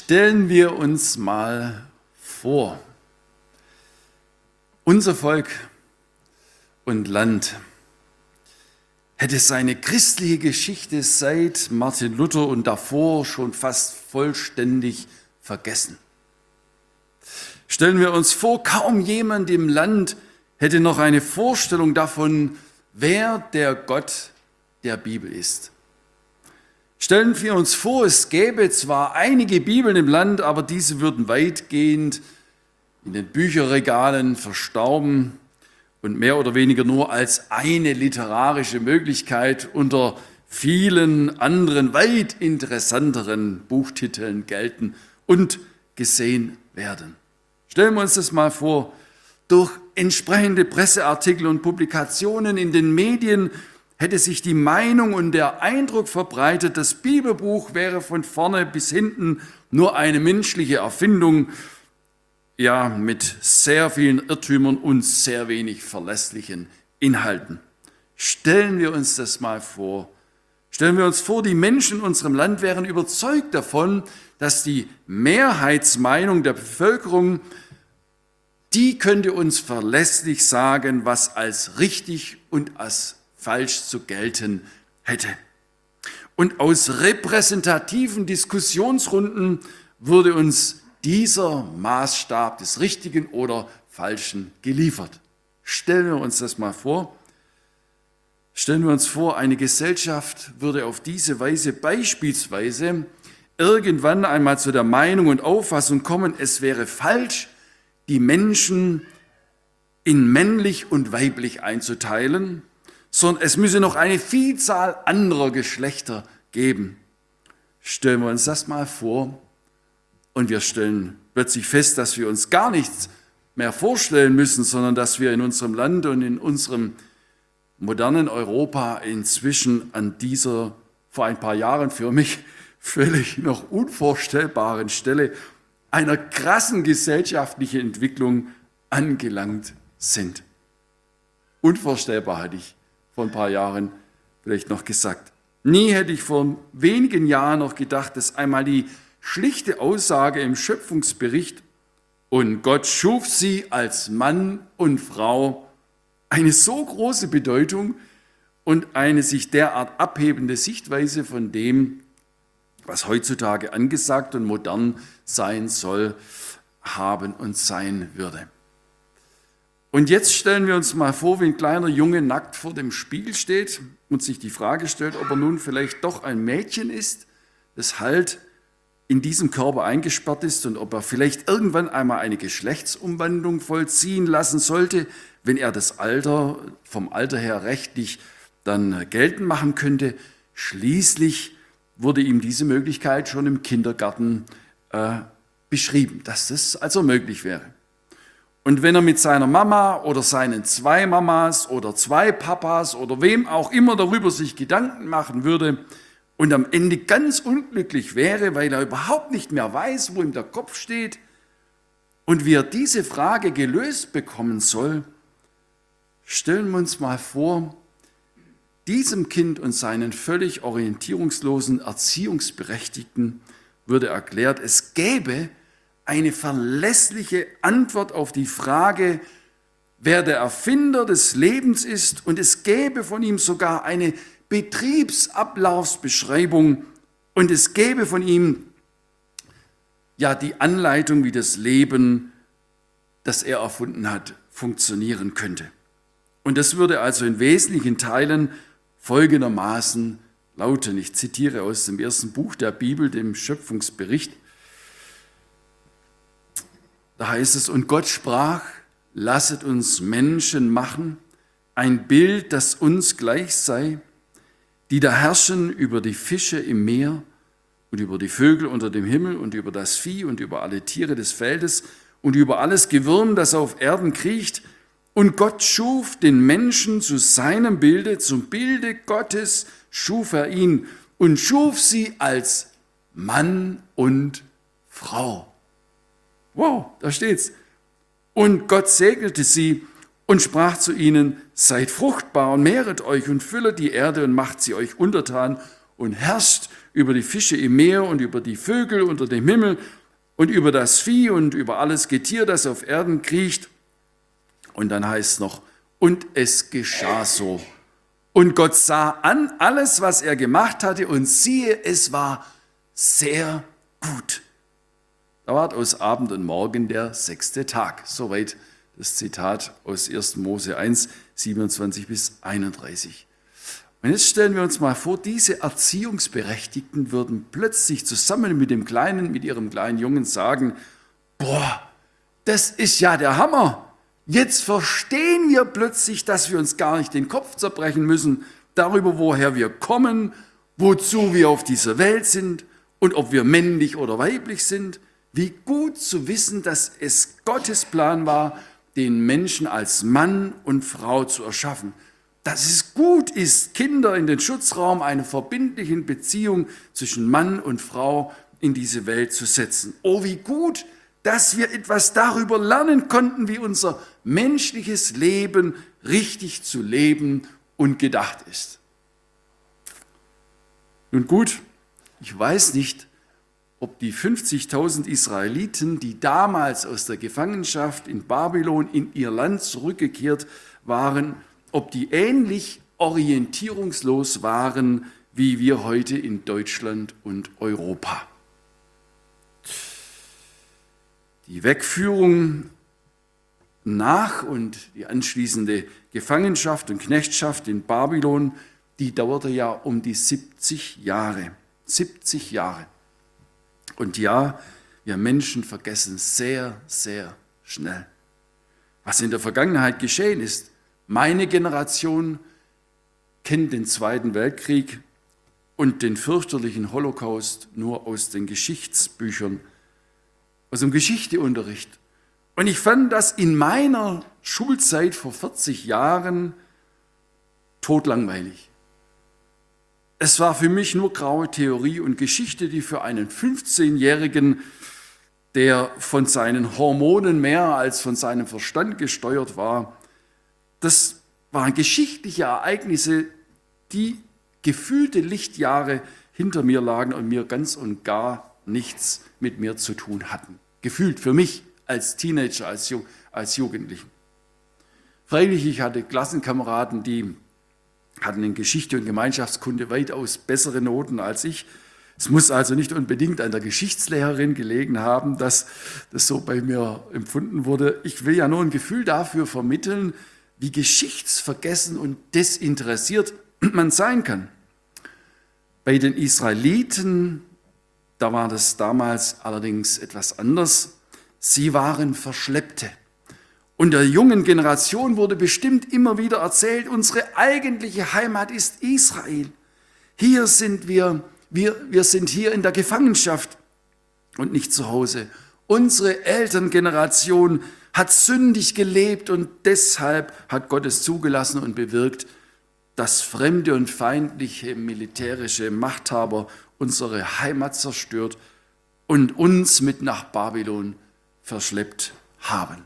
Stellen wir uns mal vor, unser Volk und Land hätte seine christliche Geschichte seit Martin Luther und davor schon fast vollständig vergessen. Stellen wir uns vor, kaum jemand im Land hätte noch eine Vorstellung davon, wer der Gott der Bibel ist. Stellen wir uns vor, es gäbe zwar einige Bibeln im Land, aber diese würden weitgehend in den Bücherregalen verstauben und mehr oder weniger nur als eine literarische Möglichkeit unter vielen anderen, weit interessanteren Buchtiteln gelten und gesehen werden. Stellen wir uns das mal vor, durch entsprechende Presseartikel und Publikationen in den Medien hätte sich die Meinung und der Eindruck verbreitet, das Bibelbuch wäre von vorne bis hinten nur eine menschliche Erfindung, ja, mit sehr vielen Irrtümern und sehr wenig verlässlichen Inhalten. Stellen wir uns das mal vor. Stellen wir uns vor, die Menschen in unserem Land wären überzeugt davon, dass die Mehrheitsmeinung der Bevölkerung, die könnte uns verlässlich sagen, was als richtig und als falsch zu gelten hätte. Und aus repräsentativen Diskussionsrunden würde uns dieser Maßstab des Richtigen oder Falschen geliefert. Stellen wir uns das mal vor. Stellen wir uns vor, eine Gesellschaft würde auf diese Weise beispielsweise irgendwann einmal zu der Meinung und Auffassung kommen, es wäre falsch, die Menschen in männlich und weiblich einzuteilen, sondern es müsse noch eine Vielzahl anderer Geschlechter geben. Stellen wir uns das mal vor und wir stellen plötzlich fest, dass wir uns gar nichts mehr vorstellen müssen, sondern dass wir in unserem Land und in unserem modernen Europa inzwischen an dieser vor ein paar Jahren für mich völlig noch unvorstellbaren Stelle einer krassen gesellschaftlichen Entwicklung angelangt sind. Unvorstellbar, hatte ich vor ein paar Jahren vielleicht noch gesagt. Nie hätte ich vor wenigen Jahren noch gedacht, dass einmal die schlichte Aussage im Schöpfungsbericht und Gott schuf sie als Mann und Frau eine so große Bedeutung und eine sich derart abhebende Sichtweise von dem, was heutzutage angesagt und modern sein soll, haben und sein würde. Und jetzt stellen wir uns mal vor, wie ein kleiner Junge nackt vor dem Spiegel steht und sich die Frage stellt, ob er nun vielleicht doch ein Mädchen ist, das halt in diesem Körper eingesperrt ist und ob er vielleicht irgendwann einmal eine Geschlechtsumwandlung vollziehen lassen sollte, wenn er das Alter vom Alter her rechtlich dann geltend machen könnte. Schließlich wurde ihm diese Möglichkeit schon im Kindergarten beschrieben, dass das also möglich wäre. Und wenn er mit seiner Mama oder seinen 2 Mamas oder 2 Papas oder wem auch immer darüber sich Gedanken machen würde und am Ende ganz unglücklich wäre, weil er überhaupt nicht mehr weiß, wo ihm der Kopf steht und wie er diese Frage gelöst bekommen soll, stellen wir uns mal vor, diesem Kind und seinen völlig orientierungslosen Erziehungsberechtigten würde erklärt, es gäbe eine verlässliche Antwort auf die Frage, wer der Erfinder des Lebens ist, und es gäbe von ihm sogar eine Betriebsablaufsbeschreibung und es gäbe von ihm ja die Anleitung, wie das Leben, das er erfunden hat, funktionieren könnte. Und das würde also in wesentlichen Teilen folgendermaßen lauten. Ich zitiere aus dem ersten Buch der Bibel, dem Schöpfungsbericht. Da heißt es, und Gott sprach, lasset uns Menschen machen, ein Bild, das uns gleich sei, die da herrschen über die Fische im Meer und über die Vögel unter dem Himmel und über das Vieh und über alle Tiere des Feldes und über alles Gewürm, das auf Erden kriecht. Und Gott schuf den Menschen zu seinem Bilde, zum Bilde Gottes schuf er ihn und schuf sie als Mann und Frau. Wow, da steht's. Und Gott segnete sie und sprach zu ihnen, seid fruchtbar und mehret euch und füllet die Erde und macht sie euch untertan und herrscht über die Fische im Meer und über die Vögel unter dem Himmel und über das Vieh und über alles Getier, das auf Erden kriecht. Und dann heißt es noch, und es geschah so. Und Gott sah an alles, was er gemacht hatte, und siehe, es war sehr gut. Da ward aus Abend und Morgen der 6. Tag. Soweit das Zitat aus 1. Mose 1, 27 bis 31. Und jetzt stellen wir uns mal vor, diese Erziehungsberechtigten würden plötzlich zusammen mit ihrem kleinen Jungen sagen, boah, das ist ja der Hammer. Jetzt verstehen wir plötzlich, dass wir uns gar nicht den Kopf zerbrechen müssen darüber, woher wir kommen, wozu wir auf dieser Welt sind und ob wir männlich oder weiblich sind. Wie gut zu wissen, dass es Gottes Plan war, den Menschen als Mann und Frau zu erschaffen. Dass es gut ist, Kinder in den Schutzraum einer verbindlichen Beziehung zwischen Mann und Frau in diese Welt zu setzen. Oh, wie gut, dass wir etwas darüber lernen konnten, wie unser menschliches Leben richtig zu leben und gedacht ist. Nun gut, ich weiß nicht, ob die 50.000 Israeliten, die damals aus der Gefangenschaft in Babylon in ihr Land zurückgekehrt waren, ob die ähnlich orientierungslos waren wie wir heute in Deutschland und Europa. Die Wegführung nach und die anschließende Gefangenschaft und Knechtschaft in Babylon, die dauerte ja um die 70 Jahre. 70 Jahre. Und ja, wir Menschen vergessen sehr, sehr schnell, was in der Vergangenheit geschehen ist. Meine Generation kennt den Zweiten Weltkrieg und den fürchterlichen Holocaust nur aus den Geschichtsbüchern, aus dem Geschichteunterricht. Und ich fand das in meiner Schulzeit vor 40 Jahren totlangweilig. Es war für mich nur graue Theorie und Geschichte, die für einen 15-Jährigen, der von seinen Hormonen mehr als von seinem Verstand gesteuert war, das waren geschichtliche Ereignisse, die gefühlte Lichtjahre hinter mir lagen und mir ganz und gar nichts mit mir zu tun hatten. Gefühlt für mich als Teenager, als Jugendlichen. Freilich, ich hatte Klassenkameraden, die hatten in Geschichte und Gemeinschaftskunde weitaus bessere Noten als ich. Es muss also nicht unbedingt an der Geschichtslehrerin gelegen haben, dass das so bei mir empfunden wurde. Ich will ja nur ein Gefühl dafür vermitteln, wie geschichtsvergessen und desinteressiert man sein kann. Bei den Israeliten, da war das damals allerdings etwas anders. Sie waren Verschleppte. Und der jungen Generation wurde bestimmt immer wieder erzählt, unsere eigentliche Heimat ist Israel. Hier sind wir sind hier in der Gefangenschaft und nicht zu Hause. Unsere Elterngeneration hat sündig gelebt und deshalb hat Gott es zugelassen und bewirkt, dass fremde und feindliche militärische Machthaber unsere Heimat zerstört und uns mit nach Babylon verschleppt haben.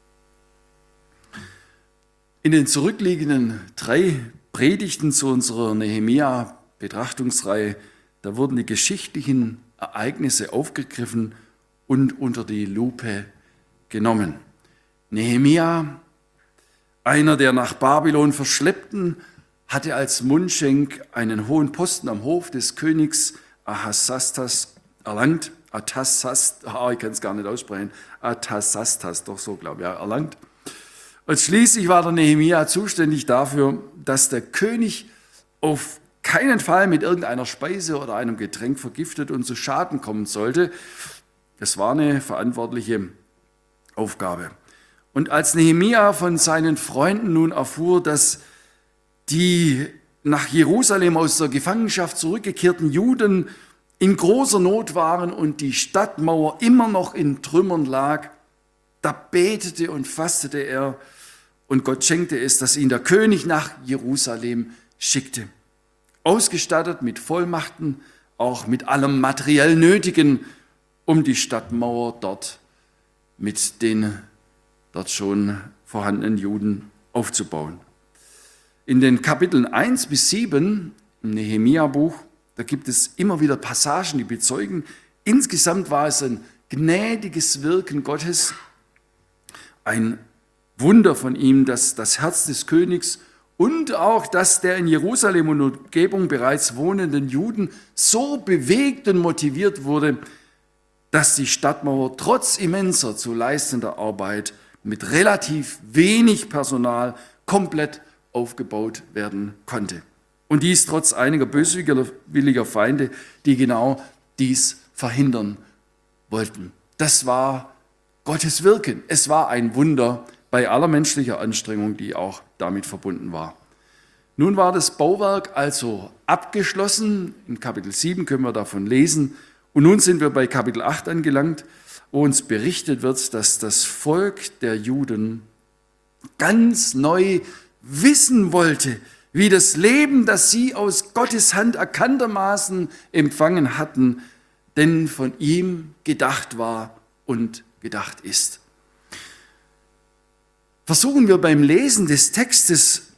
In den zurückliegenden 3 Predigten zu unserer Nehemia-Betrachtungsreihe, da wurden die geschichtlichen Ereignisse aufgegriffen und unter die Lupe genommen. Nehemia, einer der nach Babylon Verschleppten, hatte als Mundschenk einen hohen Posten am Hof des Königs Ahasastas erlangt. Ich kann es gar nicht aussprechen. Artasastas, doch so glaube ich, erlangt. Und schließlich war der Nehemia zuständig dafür, dass der König auf keinen Fall mit irgendeiner Speise oder einem Getränk vergiftet und zu Schaden kommen sollte. Das war eine verantwortliche Aufgabe. Und als Nehemia von seinen Freunden nun erfuhr, dass die nach Jerusalem aus der Gefangenschaft zurückgekehrten Juden in großer Not waren und die Stadtmauer immer noch in Trümmern lag, da betete und fastete er und Gott schenkte es, dass ihn der König nach Jerusalem schickte. Ausgestattet mit Vollmachten, auch mit allem materiell Nötigen, um die Stadtmauer dort mit den dort schon vorhandenen Juden aufzubauen. In den Kapiteln 1 bis 7 im Nehemia-Buch, Da gibt es immer wieder Passagen, die bezeugen, insgesamt war es ein gnädiges Wirken Gottes, ein Wunder von ihm, dass das Herz des Königs und auch das der in Jerusalem und Umgebung bereits wohnenden Juden so bewegt und motiviert wurde, dass die Stadtmauer trotz immenser zu leistender Arbeit mit relativ wenig Personal komplett aufgebaut werden konnte. Und dies trotz einiger böswilliger Feinde, die genau dies verhindern wollten. Das war Gottes Wirken. Es war ein Wunder bei aller menschlicher Anstrengung, die auch damit verbunden war. Nun war das Bauwerk also abgeschlossen. In Kapitel 7 können wir davon lesen. Und nun sind wir bei Kapitel 8 angelangt, wo uns berichtet wird, dass das Volk der Juden ganz neu wissen wollte, wie das Leben, das sie aus Gottes Hand erkanntermaßen empfangen hatten, denn von ihm gedacht war und gedacht ist. Versuchen wir beim Lesen des Textes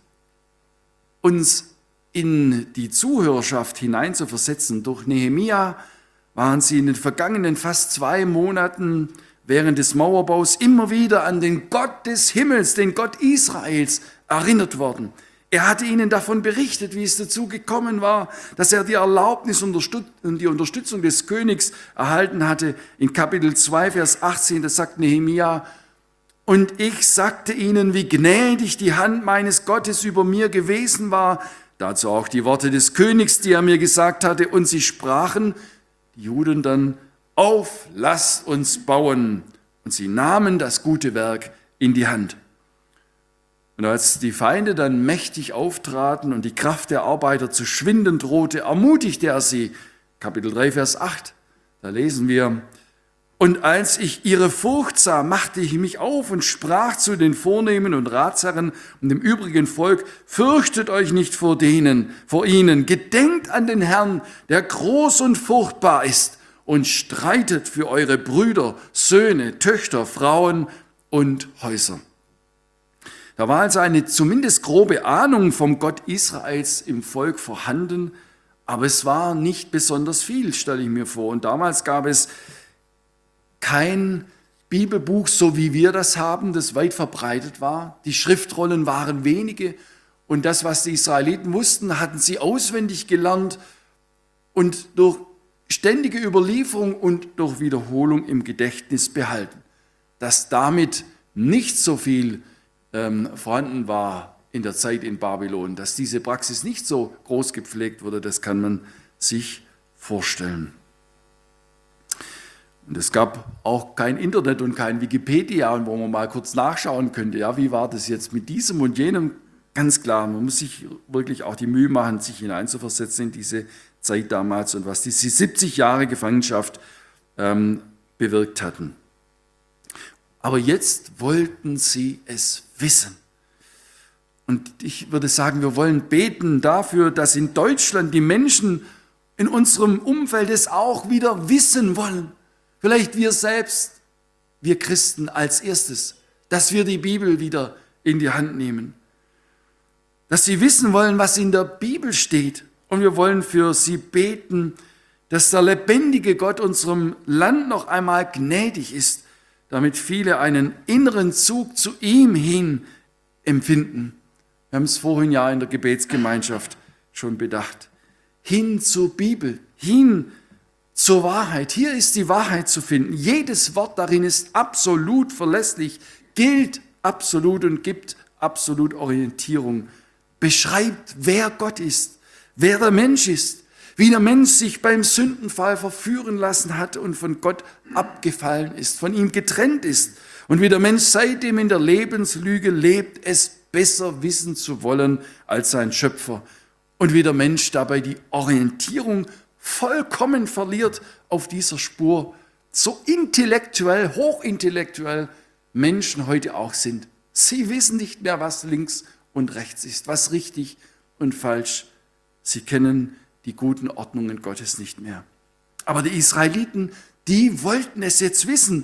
uns in die Zuhörerschaft hineinzuversetzen. Durch Nehemia waren sie in den vergangenen fast 2 Monaten während des Mauerbaus immer wieder an den Gott des Himmels, den Gott Israels, erinnert worden. Er hatte ihnen davon berichtet, wie es dazu gekommen war, dass er die Erlaubnis und die Unterstützung des Königs erhalten hatte. In Kapitel 2, Vers 18, das sagt Nehemia: Und ich sagte ihnen, wie gnädig die Hand meines Gottes über mir gewesen war. Dazu auch die Worte des Königs, die er mir gesagt hatte. Und sie sprachen, die Juden dann, auf, lasst uns bauen. Und sie nahmen das gute Werk in die Hand. Und als die Feinde dann mächtig auftraten und die Kraft der Arbeiter zu schwinden drohte, ermutigte er sie. Kapitel 3, Vers 8, da lesen wir: Und als ich ihre Furcht sah, machte ich mich auf und sprach zu den Vornehmen und Ratsherren und dem übrigen Volk: Fürchtet euch nicht vor ihnen, gedenkt an den Herrn, der groß und furchtbar ist, und streitet für eure Brüder, Söhne, Töchter, Frauen und Häuser. Da war also eine zumindest grobe Ahnung vom Gott Israels im Volk vorhanden, aber es war nicht besonders viel, stelle ich mir vor. Und damals gab es kein Bibelbuch, so wie wir das haben, das weit verbreitet war. Die Schriftrollen waren wenige und das, was die Israeliten wussten, hatten sie auswendig gelernt und durch ständige Überlieferung und durch Wiederholung im Gedächtnis behalten. Dass damit nicht so viel vorhanden war in der Zeit in Babylon, dass diese Praxis nicht so groß gepflegt wurde, das kann man sich vorstellen. Und es gab auch kein Internet und kein Wikipedia, wo man mal kurz nachschauen könnte, ja, wie war das jetzt mit diesem und jenem? Ganz klar, man muss sich wirklich auch die Mühe machen, sich hineinzuversetzen in diese Zeit damals und was diese 70 Jahre Gefangenschaft bewirkt hatten. Aber jetzt wollten sie es wissen. Und ich würde sagen, wir wollen beten dafür, dass in Deutschland die Menschen in unserem Umfeld es auch wieder wissen wollen. Vielleicht wir selbst, wir Christen als erstes, dass wir die Bibel wieder in die Hand nehmen. Dass sie wissen wollen, was in der Bibel steht. Und wir wollen für sie beten, dass der lebendige Gott unserem Land noch einmal gnädig ist, damit viele einen inneren Zug zu ihm hin empfinden. Wir haben es vorhin ja in der Gebetsgemeinschaft schon bedacht. Hin zur Bibel, hin zur Wahrheit. Hier ist die Wahrheit zu finden. Jedes Wort darin ist absolut verlässlich, gilt absolut und gibt absolut Orientierung. Beschreibt, wer Gott ist, wer der Mensch ist, wie der Mensch sich beim Sündenfall verführen lassen hat und von Gott abgefallen ist, von ihm getrennt ist und wie der Mensch seitdem in der Lebenslüge lebt, es besser wissen zu wollen als sein Schöpfer und wie der Mensch dabei die Orientierung vollkommen verliert auf dieser Spur, so intellektuell, hochintellektuell Menschen heute auch sind. Sie wissen nicht mehr, was links und rechts ist, was richtig und falsch. Sie kennen die guten Ordnungen Gottes nicht mehr. Aber die Israeliten, die wollten es jetzt wissen.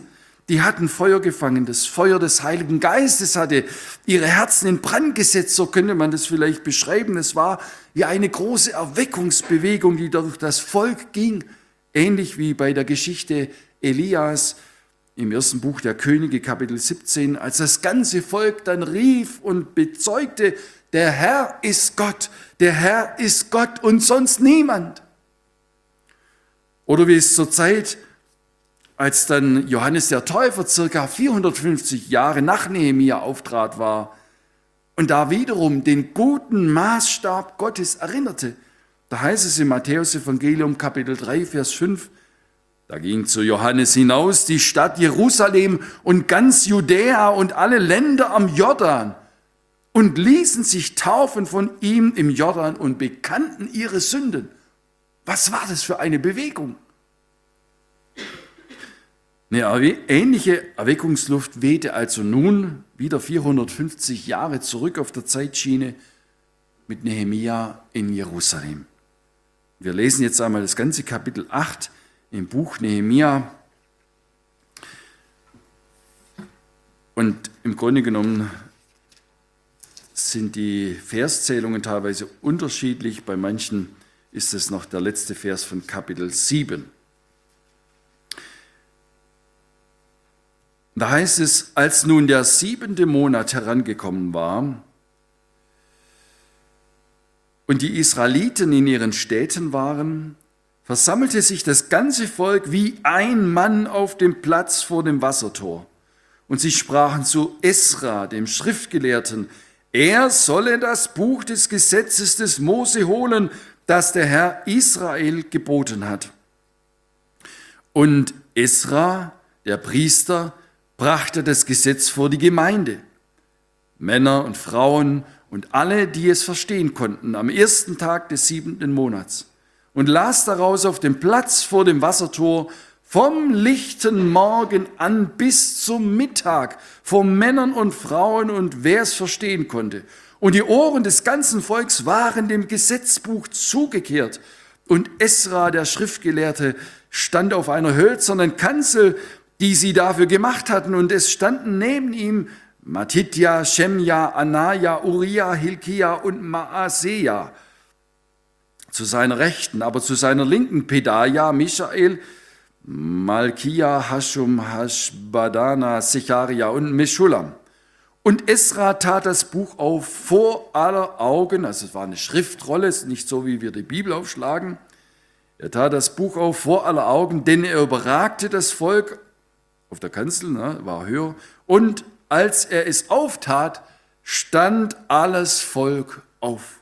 Die hatten Feuer gefangen. Das Feuer des Heiligen Geistes hatte ihre Herzen in Brand gesetzt. So könnte man das vielleicht beschreiben. Es war wie eine große Erweckungsbewegung, die durch das Volk ging. Ähnlich wie bei der Geschichte Elias im ersten Buch der Könige, Kapitel 17, als das ganze Volk dann rief und bezeugte, der Herr ist Gott und sonst niemand. Oder wie es zur Zeit, als dann Johannes der Täufer circa 450 Jahre nach Nehemia auftrat war und da wiederum den guten Maßstab Gottes erinnerte. Da heißt es im Matthäus-Evangelium, Kapitel 3, Vers 5, da ging zu Johannes hinaus die Stadt Jerusalem und ganz Judäa und alle Länder am Jordan und ließen sich taufen von ihm im Jordan und bekannten ihre Sünden. Was war das für eine Bewegung? Eine ähnliche Erweckungsluft wehte also nun wieder 450 Jahre zurück auf der Zeitschiene mit Nehemia in Jerusalem. Wir lesen jetzt einmal das ganze Kapitel 8 im Buch Nehemia. Und im Grunde genommen sind die Verszählungen teilweise unterschiedlich. Bei manchen ist es noch der letzte Vers von Kapitel 7. Da heißt es, als nun der 7. Monat herangekommen war und die Israeliten in ihren Städten waren, versammelte sich das ganze Volk wie ein Mann auf dem Platz vor dem Wassertor. Und sie sprachen zu Esra, dem Schriftgelehrten, er solle das Buch des Gesetzes des Mose holen, das der Herr Israel geboten hat. Und Esra, der Priester, brachte das Gesetz vor die Gemeinde. Männer und Frauen und alle, die es verstehen konnten, am ersten Tag des 7. Monats und las daraus auf dem Platz vor dem Wassertor vom lichten Morgen an bis zum Mittag vor Männern und Frauen und wer es verstehen konnte. Und die Ohren des ganzen Volks waren dem Gesetzbuch zugekehrt. Und Esra, der Schriftgelehrte, stand auf einer hölzernen Kanzel, die sie dafür gemacht hatten, und es standen neben ihm Matithia, Schemja, Anaja, Uriah, Hilkia und Maaseja zu seiner Rechten, aber zu seiner Linken Pedaja, Michael, Malkia, Hashum, Hashbadana, Secharia und Meschulam. Und Esra tat das Buch auf vor aller Augen, also es war eine Schriftrolle, nicht so, wie wir die Bibel aufschlagen. Er tat das Buch auf vor aller Augen, denn er überragte das Volk auf der Kanzel, war höher. Und als er es auftat, stand alles Volk auf.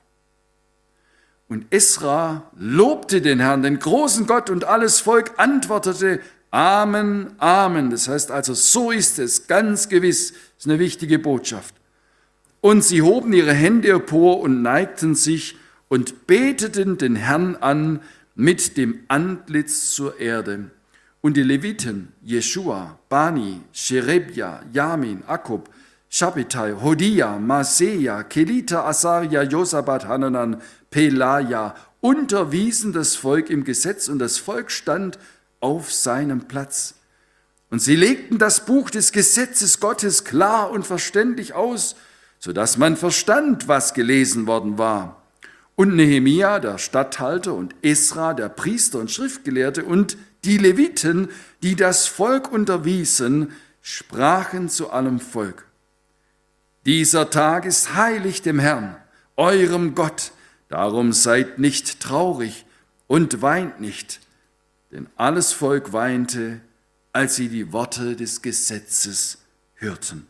Und Esra lobte den Herrn, den großen Gott, und alles Volk antwortete, Amen, Amen. Das heißt also, so ist es, ganz gewiss. Das ist eine wichtige Botschaft. Und sie hoben ihre Hände empor und neigten sich und beteten den Herrn an mit dem Antlitz zur Erde. Und die Leviten, Jeschua, Bani, Sherebja, Jamin, Akub, Shabbetai, Hodia, Maseja, Kelita, Asaria, Josabat, Hananan, Pelaja, unterwiesen das Volk im Gesetz, und das Volk stand auf seinem Platz. Und sie legten das Buch des Gesetzes Gottes klar und verständlich aus, sodass man verstand, was gelesen worden war. Und Nehemia, der Statthalter, und Esra, der Priester und Schriftgelehrte, und die Leviten, die das Volk unterwiesen, sprachen zu allem Volk: Dieser Tag ist heilig dem Herrn, eurem Gott, darum seid nicht traurig und weint nicht. Denn alles Volk weinte, als sie die Worte des Gesetzes hörten.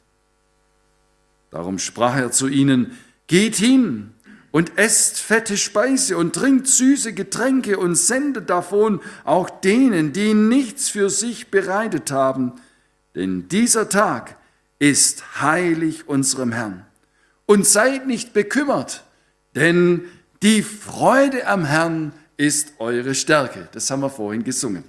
Darum sprach er zu ihnen: Geht hin und esst fette Speise und trinkt süße Getränke und sendet davon auch denen, die nichts für sich bereitet haben. Denn dieser Tag ist heilig unserem Herrn. Und seid nicht bekümmert, denn die Freude am Herrn ist eure Stärke. Das haben wir vorhin gesungen.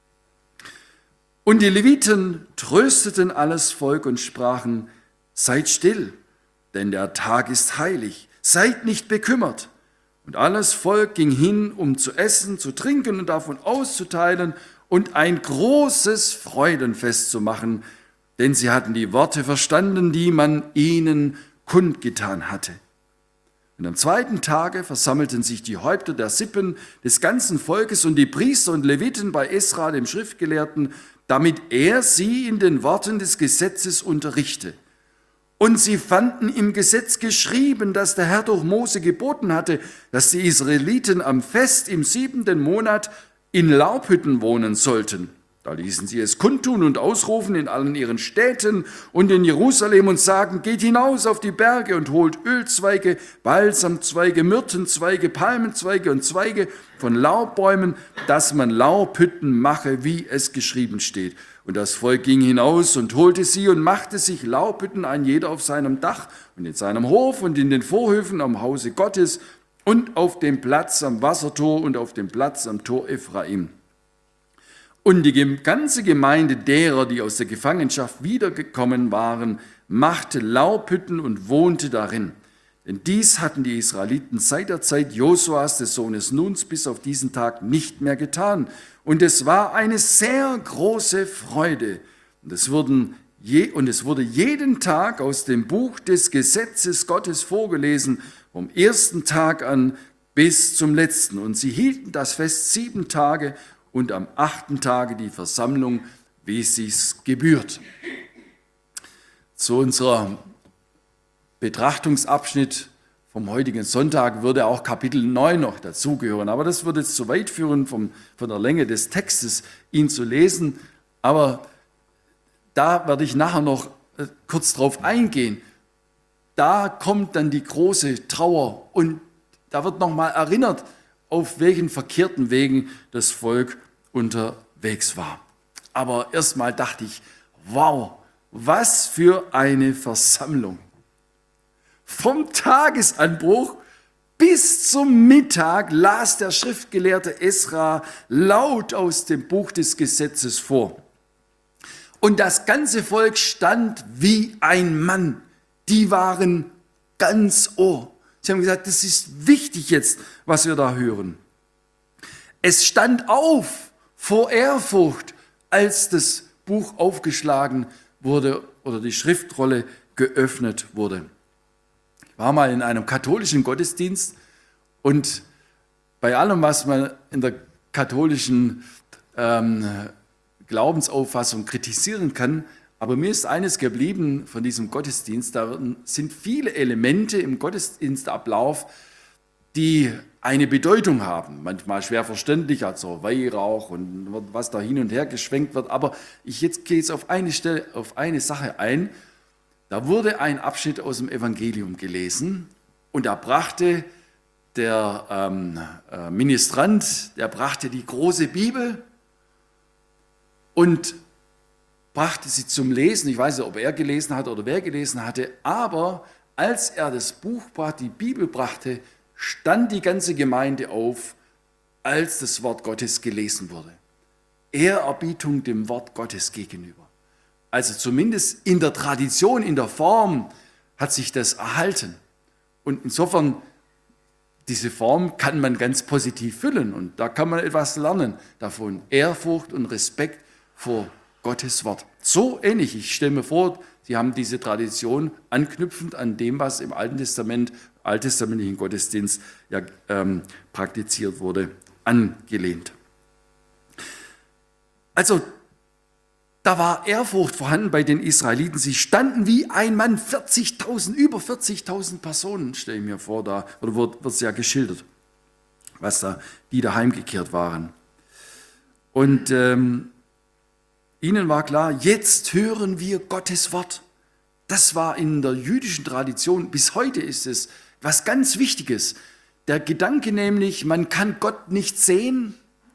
Und die Leviten trösteten alles Volk und sprachen: Seid still, denn der Tag ist heilig. Seid nicht bekümmert. Und alles Volk ging hin, um zu essen, zu trinken und davon auszuteilen und ein großes Freudenfest zu machen, denn sie hatten die Worte verstanden, die man ihnen kundgetan hatte. Und am zweiten Tage versammelten sich die Häupter der Sippen des ganzen Volkes und die Priester und Leviten bei Esra, dem Schriftgelehrten, damit er sie in den Worten des Gesetzes unterrichte. Und sie fanden im Gesetz geschrieben, dass der Herr durch Mose geboten hatte, dass die Israeliten am Fest im 7. Monat in Laubhütten wohnen sollten. Da ließen sie es kundtun und ausrufen in allen ihren Städten und in Jerusalem und sagen, geht hinaus auf die Berge und holt Ölzweige, Balsamzweige, Myrtenzweige, Palmenzweige und Zweige von Laubbäumen, dass man Laubhütten mache, wie es geschrieben steht. Und das Volk ging hinaus und holte sie und machte sich Laubhütten, ein jeder auf seinem Dach und in seinem Hof und in den Vorhöfen am Hause Gottes und auf dem Platz am Wassertor und auf dem Platz am Tor Ephraim. Und die ganze Gemeinde derer, die aus der Gefangenschaft wiedergekommen waren, machte Laubhütten und wohnte darin. Denn dies hatten die Israeliten seit der Zeit Josuas, des Sohnes Nuns, bis auf diesen Tag nicht mehr getan. Und es war eine sehr große Freude. Und es wurde jeden Tag aus dem Buch des Gesetzes Gottes vorgelesen, vom ersten Tag an bis zum letzten. Und sie hielten das Fest 7 Tage und am 8. Tage die Versammlung, wie es sich gebührt. Zu unserem Betrachtungsabschnitt vom heutigen Sonntag würde auch Kapitel 9 noch dazugehören. Aber das würde jetzt zu weit führen, von der Länge des Textes, ihn zu lesen. Aber da werde ich nachher noch kurz drauf eingehen. Da kommt dann die große Trauer und da wird nochmal erinnert, auf welchen verkehrten Wegen das Volk unterwegs war. Aber erstmal dachte ich, wow, was für eine Versammlung. Vom Tagesanbruch bis zum Mittag las der Schriftgelehrte Esra laut aus dem Buch des Gesetzes vor. Und das ganze Volk stand wie ein Mann. Die waren ganz Ohr. Sie haben gesagt, das ist wichtig jetzt, was wir da hören. Es stand auf vor Ehrfurcht, als das Buch aufgeschlagen wurde oder die Schriftrolle geöffnet wurde. Ich war mal in einem katholischen Gottesdienst und bei allem, was man in der katholischen Glaubensauffassung kritisieren kann, aber mir ist eines geblieben von diesem Gottesdienst, da sind viele Elemente im Gottesdienstablauf, die eine Bedeutung haben. Manchmal schwer verständlich, also Weihrauch und was da hin und her geschwenkt wird. Aber ich gehe jetzt auf eine Sache ein. Da wurde ein Abschnitt aus dem Evangelium gelesen und da brachte der Ministrant, der brachte die große Bibel und brachte sie zum Lesen. Ich weiß nicht, ob er gelesen hatte oder wer gelesen hatte, aber als er das Buch brachte, die Bibel brachte, stand die ganze Gemeinde auf, als das Wort Gottes gelesen wurde. Ehrerbietung dem Wort Gottes gegenüber. Also zumindest in der Tradition, in der Form hat sich das erhalten. Und insofern, diese Form kann man ganz positiv füllen und da kann man etwas lernen davon. Ehrfurcht und Respekt vor Gottes Wort. So ähnlich, ich stelle mir vor, Sie haben diese Tradition anknüpfend an dem, was im alttestamentlichen Gottesdienst ja, praktiziert wurde, angelehnt. Also, da war Ehrfurcht vorhanden bei den Israeliten. Sie standen wie ein Mann, über 40.000 Personen, stelle ich mir vor, da oder wird es ja geschildert, was da, die da heimgekehrt waren. Und ihnen war klar, jetzt hören wir Gottes Wort. Das war in der jüdischen Tradition, bis heute ist es was ganz Wichtiges. Der Gedanke nämlich, man kann Gott nicht sehen.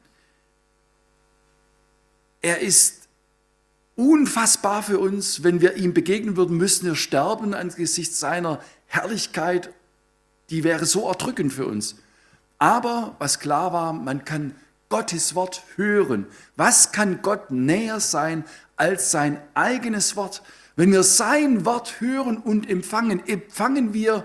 Er ist unfassbar für uns. Wenn wir ihm begegnen würden, müssten wir sterben angesichts seiner Herrlichkeit. Die wäre so erdrückend für uns. Aber was klar war, man kann Gottes Wort hören. Was kann Gott näher sein als sein eigenes Wort? Wenn wir sein Wort hören und empfangen wir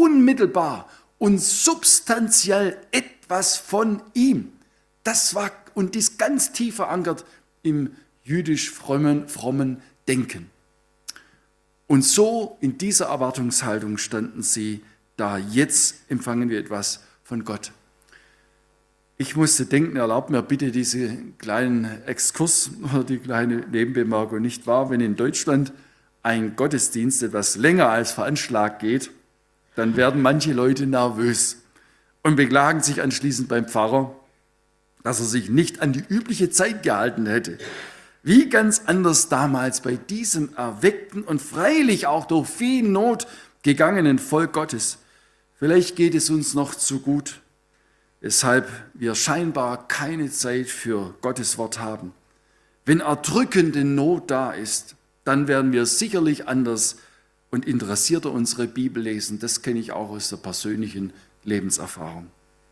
unmittelbar und substanziell etwas von ihm. Das war und dies ganz tief verankert im jüdisch frommen Denken. Und so in dieser Erwartungshaltung standen sie da. Jetzt empfangen wir etwas von Gott. Ich musste denken, erlaubt mir bitte diesen kleinen Exkurs oder die kleine Nebenbemerkung. Nicht wahr, wenn in Deutschland ein Gottesdienst etwas länger als veranschlagt geht, dann werden manche Leute nervös und beklagen sich anschließend beim Pfarrer, dass er sich nicht an die übliche Zeit gehalten hätte. Wie ganz anders damals bei diesem erweckten und freilich auch durch viel Not gegangenen Volk Gottes. Vielleicht geht es uns noch zu gut, weshalb wir scheinbar keine Zeit für Gottes Wort haben. Wenn erdrückende Not da ist, dann werden wir sicherlich anders und interessierter unsere Bibel lesen. Das kenne ich auch aus der persönlichen Lebenserfahrung.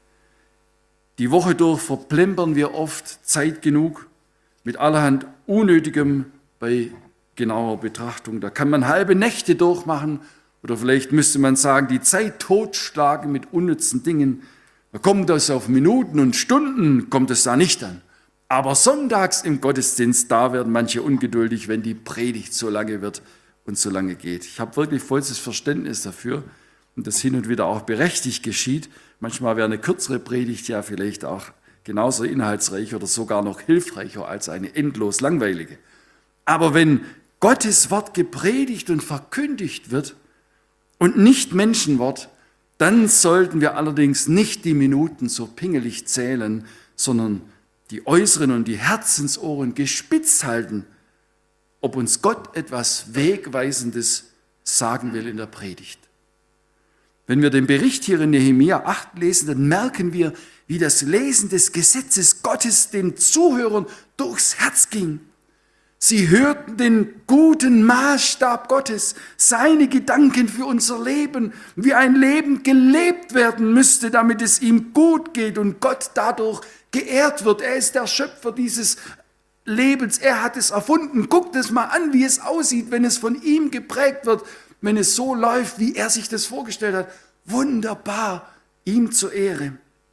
Die Woche durch verplempern wir oft Zeit genug mit allerhand Unnötigem bei genauer Betrachtung. Da kann man halbe Nächte durchmachen oder vielleicht müsste man sagen, die Zeit totschlagen mit unnützen Dingen. Da kommt das auf Minuten und Stunden, kommt es da nicht an. Aber sonntags im Gottesdienst, da werden manche ungeduldig, wenn die Predigt so lange wird und so lange geht. Ich habe wirklich vollstes Verständnis dafür und das hin und wieder auch berechtigt geschieht. Manchmal wäre eine kürzere Predigt ja vielleicht auch genauso inhaltsreich oder sogar noch hilfreicher als eine endlos langweilige. Aber wenn Gottes Wort gepredigt und verkündigt wird und nicht Menschenwort, dann sollten wir allerdings nicht die Minuten so pingelig zählen, sondern die äußeren und die Herzensohren gespitzt halten, ob uns Gott etwas Wegweisendes sagen will in der Predigt. Wenn wir den Bericht hier in Nehemia 8 lesen, dann merken wir, wie das Lesen des Gesetzes Gottes den Zuhörern durchs Herz ging. Sie hörten den guten Maßstab Gottes, seine Gedanken für unser Leben, wie ein Leben gelebt werden müsste, damit es ihm gut geht und Gott dadurch geehrt wird. Er ist der Schöpfer dieses Lebens, er hat es erfunden. Guckt es mal an, wie es aussieht, wenn es von ihm geprägt wird, wenn es so läuft, wie er sich das vorgestellt hat. Wunderbar, ihm zur Ehre.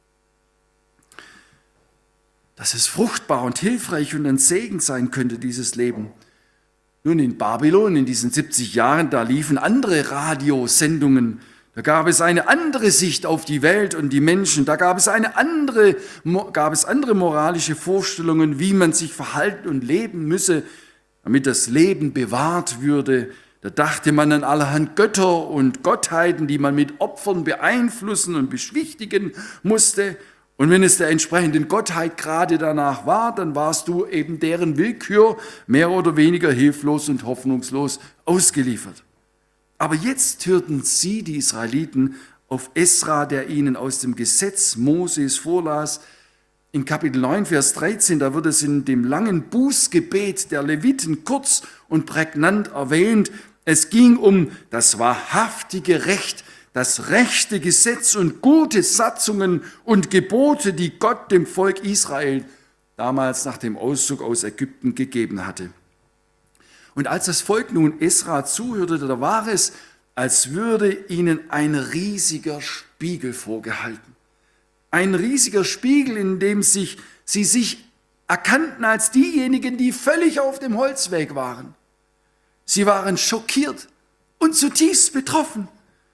Dass es fruchtbar und hilfreich und ein Segen sein könnte, dieses Leben. Nun, in Babylon, in diesen 70 Jahren, da liefen andere Radiosendungen. Da gab es eine andere Sicht auf die Welt und die Menschen. Da gab es andere moralische Vorstellungen, wie man sich verhalten und leben müsse, damit das Leben bewahrt würde. Da dachte man an allerhand Götter und Gottheiten, die man mit Opfern beeinflussen und beschwichtigen musste. Und wenn es der entsprechenden Gottheit gerade danach war, dann warst du eben deren Willkür mehr oder weniger hilflos und hoffnungslos ausgeliefert. Aber jetzt hörten sie, die Israeliten, auf Esra, der ihnen aus dem Gesetz Moses vorlas. In Kapitel 9, Vers 13, da wird es in dem langen Bußgebet der Leviten kurz und prägnant erwähnt. Es ging um das wahrhaftige Recht, das rechte Gesetz und gute Satzungen und Gebote, die Gott dem Volk Israel damals nach dem Auszug aus Ägypten gegeben hatte. Und als das Volk nun Esra zuhörte, da war es, als würde ihnen ein riesiger Spiegel vorgehalten. Ein riesiger Spiegel, in dem sie sich erkannten als diejenigen, die völlig auf dem Holzweg waren. Sie waren schockiert und zutiefst betroffen.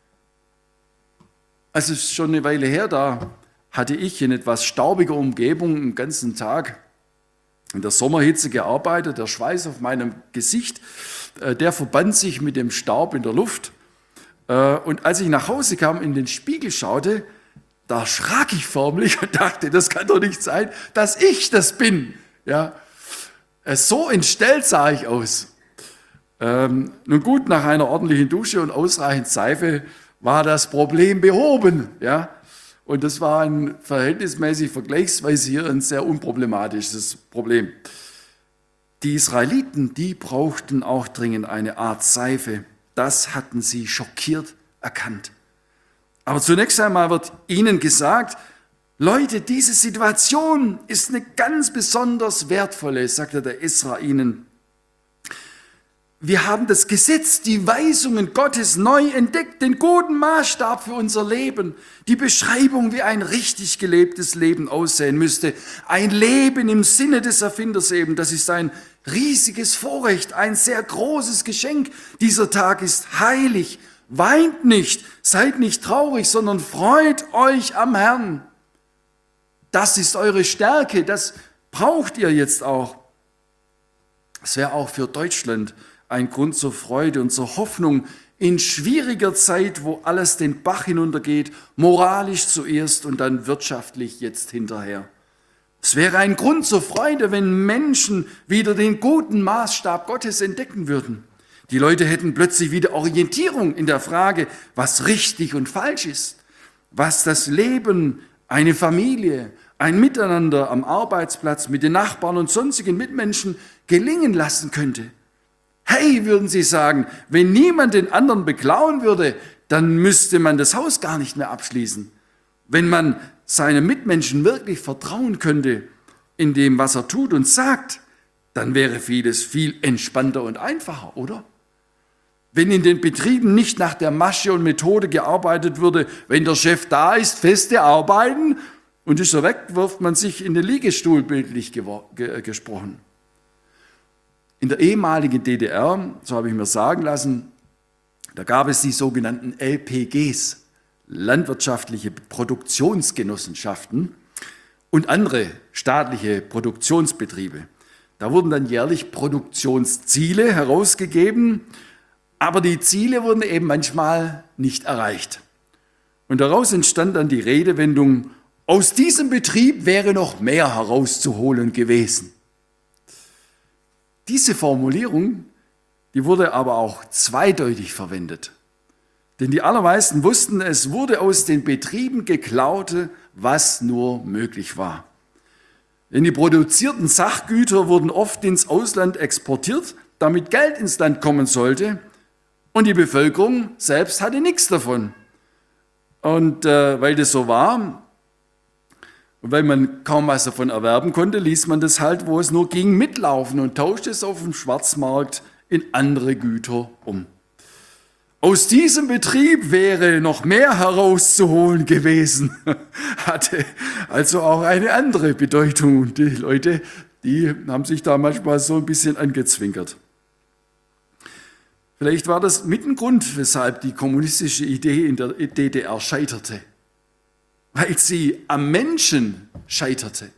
Also es ist schon eine Weile her, da hatte ich in etwas staubiger Umgebung den ganzen Tag in der Sommerhitze gearbeitet. Der Schweiß auf meinem Gesicht, der verband sich mit dem Staub in der Luft. Und als ich nach Hause kam, in den Spiegel schaute, da schrak ich förmlich und dachte, das kann doch nicht sein, dass ich das bin. Ja, so entstellt sah ich aus. Nun gut, nach einer ordentlichen Dusche und ausreichend Seife war das Problem behoben. Ja? Und das war ein vergleichsweise hier ein sehr unproblematisches Problem. Die Israeliten, die brauchten auch dringend eine Art Seife. Das hatten sie schockiert erkannt. Aber zunächst einmal wird ihnen gesagt, Leute, diese Situation ist eine ganz besonders wertvolle, sagte der Esra ihnen. Wir haben das Gesetz, die Weisungen Gottes neu entdeckt, den guten Maßstab für unser Leben, die Beschreibung, wie ein richtig gelebtes Leben aussehen müsste. Ein Leben im Sinne des Erfinders eben, das ist ein riesiges Vorrecht, ein sehr großes Geschenk. Dieser Tag ist heilig. Weint nicht, seid nicht traurig, sondern freut euch am Herrn. Das ist eure Stärke, das braucht ihr jetzt auch. Es wäre auch für Deutschland ein Grund zur Freude und zur Hoffnung in schwieriger Zeit, wo alles den Bach hinuntergeht, moralisch zuerst und dann wirtschaftlich jetzt hinterher. Es wäre ein Grund zur Freude, wenn Menschen wieder den guten Maßstab Gottes entdecken würden. Die Leute hätten plötzlich wieder Orientierung in der Frage, was richtig und falsch ist, was das Leben, eine Familie, ein Miteinander am Arbeitsplatz mit den Nachbarn und sonstigen Mitmenschen gelingen lassen könnte. Hey, würden sie sagen, wenn niemand den anderen beklauen würde, dann müsste man das Haus gar nicht mehr abschließen. Wenn man seinem Mitmenschen wirklich vertrauen könnte in dem, was er tut und sagt, dann wäre vieles viel entspannter und einfacher, oder? Wenn in den Betrieben nicht nach der Masche und Methode gearbeitet würde, wenn der Chef da ist, feste arbeiten und ist er weg, wirft man sich in den Liegestuhl, bildlich gesprochen. In der ehemaligen DDR, so habe ich mir sagen lassen, da gab es die sogenannten LPGs, landwirtschaftliche Produktionsgenossenschaften und andere staatliche Produktionsbetriebe. Da wurden dann jährlich Produktionsziele herausgegeben, aber die Ziele wurden eben manchmal nicht erreicht. Und daraus entstand dann die Redewendung, aus diesem Betrieb wäre noch mehr herauszuholen gewesen. Diese Formulierung, die wurde aber auch zweideutig verwendet. Denn die allermeisten wussten, es wurde aus den Betrieben geklaut, was nur möglich war. Denn die produzierten Sachgüter wurden oft ins Ausland exportiert, damit Geld ins Land kommen sollte. Und die Bevölkerung selbst hatte nichts davon. Und weil das so war, und weil man kaum was davon erwerben konnte, ließ man das halt, wo es nur ging, mitlaufen und tauschte es auf dem Schwarzmarkt in andere Güter um. Aus diesem Betrieb wäre noch mehr herauszuholen gewesen, hatte also auch eine andere Bedeutung. Und die Leute, die haben sich da manchmal so ein bisschen angezwinkert. Vielleicht war das mit ein Grund, weshalb die kommunistische Idee in der DDR scheiterte. Weil sie am Menschen scheiterte.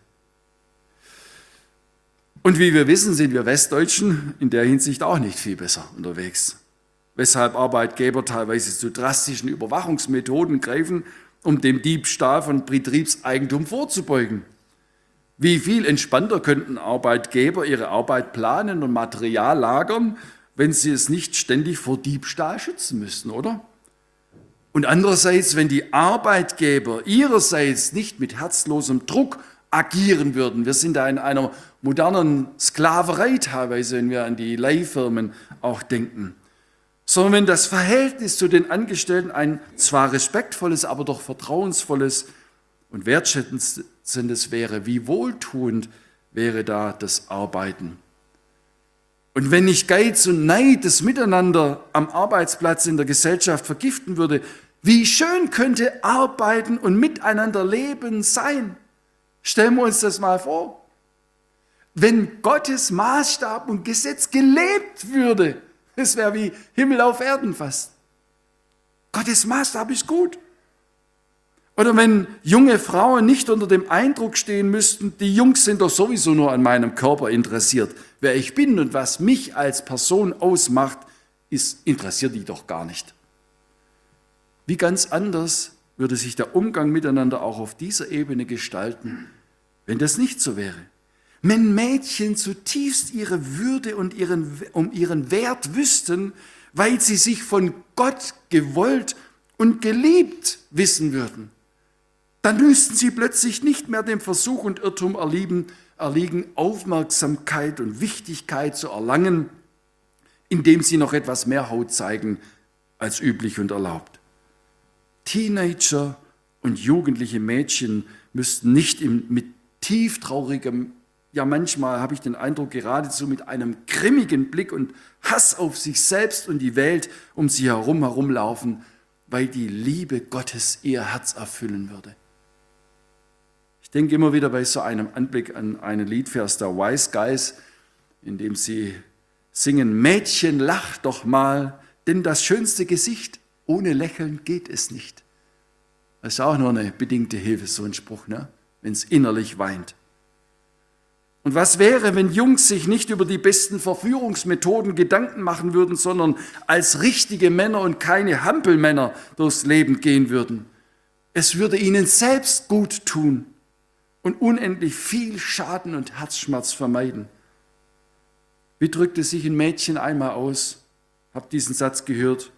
Und wie wir wissen, sind wir Westdeutschen in der Hinsicht auch nicht viel besser unterwegs. Weshalb Arbeitgeber teilweise zu drastischen Überwachungsmethoden greifen, um dem Diebstahl von Betriebseigentum vorzubeugen. Wie viel entspannter könnten Arbeitgeber ihre Arbeit planen und Material lagern, wenn sie es nicht ständig vor Diebstahl schützen müssten, oder? Und andererseits, wenn die Arbeitgeber ihrerseits nicht mit herzlosem Druck agieren würden, wir sind da in einer modernen Sklaverei teilweise, wenn wir an die Leihfirmen auch denken, sondern wenn das Verhältnis zu den Angestellten ein zwar respektvolles, aber doch vertrauensvolles und wertschätzendes wäre, wie wohltuend wäre da das Arbeiten. Und wenn nicht Geiz und Neid das Miteinander am Arbeitsplatz in der Gesellschaft vergiften würde, wie schön könnte Arbeiten und Miteinander leben sein? Stellen wir uns das mal vor. Wenn Gottes Maßstab und Gesetz gelebt würde, es wäre wie Himmel auf Erden fast. Gottes Maßstab ist gut. Oder wenn junge Frauen nicht unter dem Eindruck stehen müssten, die Jungs sind doch sowieso nur an meinem Körper interessiert. Wer ich bin und was mich als Person ausmacht, interessiert die doch gar nicht. Wie ganz anders würde sich der Umgang miteinander auch auf dieser Ebene gestalten, wenn das nicht so wäre. Wenn Mädchen zutiefst ihre Würde und ihren Wert wüssten, weil sie sich von Gott gewollt und geliebt wissen würden, dann müssten sie plötzlich nicht mehr dem Versuch und Irrtum erliegen, Aufmerksamkeit und Wichtigkeit zu erlangen, indem sie noch etwas mehr Haut zeigen als üblich und erlaubt. Teenager und jugendliche Mädchen müssten nicht mit tieftraurigem ja manchmal habe ich den Eindruck, geradezu mit einem grimmigen Blick und Hass auf sich selbst und die Welt um sie herum herumlaufen, weil die Liebe Gottes ihr Herz erfüllen würde. Ich denke immer wieder bei so einem Anblick an einen Liedvers der Wise Guys, in dem sie singen: Mädchen, lach doch mal, denn das schönste Gesicht, ohne Lächeln geht es nicht. Das ist auch nur eine bedingte Hilfe, so ein Spruch, ne? Wenn es innerlich weint. Und was wäre, wenn Jungs sich nicht über die besten Verführungsmethoden Gedanken machen würden, sondern als richtige Männer und keine Hampelmänner durchs Leben gehen würden? Es würde ihnen selbst gut tun und unendlich viel Schaden und Herzschmerz vermeiden. Wie drückte sich ein Mädchen einmal aus? Hab diesen Satz gehört: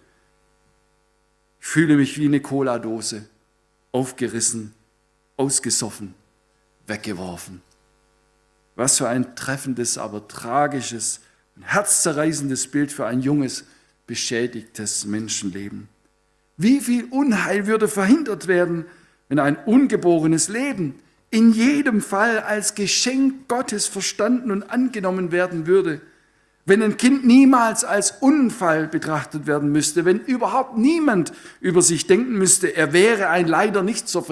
Ich fühle mich wie eine Cola-Dose, aufgerissen, ausgesoffen, weggeworfen. Was für ein treffendes, aber tragisches und herzzerreißendes Bild für ein junges, beschädigtes Menschenleben. Wie viel Unheil würde verhindert werden, wenn ein ungeborenes Leben in jedem Fall als Geschenk Gottes verstanden und angenommen werden würde, wenn ein Kind niemals als Unfall betrachtet werden müsste, wenn überhaupt niemand über sich denken müsste, er wäre ein leider nicht zu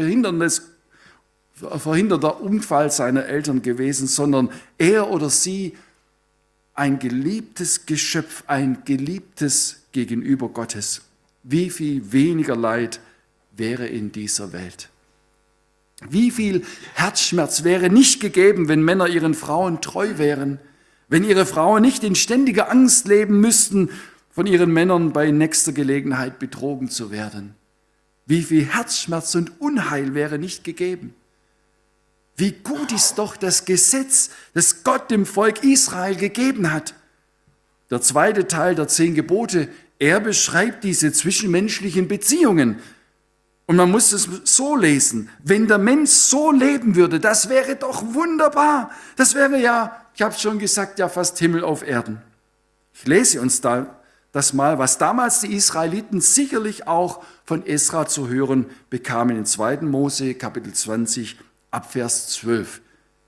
verhinderter Unfall seiner Eltern gewesen, sondern er oder sie ein geliebtes Geschöpf, ein geliebtes gegenüber Gottes. Wie viel weniger Leid wäre in dieser Welt? Wie viel Herzschmerz wäre nicht gegeben, wenn Männer ihren Frauen treu wären, wenn ihre Frauen nicht in ständiger Angst leben müssten, von ihren Männern bei nächster Gelegenheit betrogen zu werden? Wie viel Herzschmerz und Unheil wäre nicht gegeben? Wie gut ist doch das Gesetz, das Gott dem Volk Israel gegeben hat. Der zweite Teil der 10 Gebote, er beschreibt diese zwischenmenschlichen Beziehungen. Und man muss es so lesen: Wenn der Mensch so leben würde, das wäre doch wunderbar. Das wäre ja, ich habe es schon gesagt, ja fast Himmel auf Erden. Ich lese uns das mal, was damals die Israeliten sicherlich auch von Esra zu hören bekamen, in 2. Mose, Kapitel 20, Abvers 12.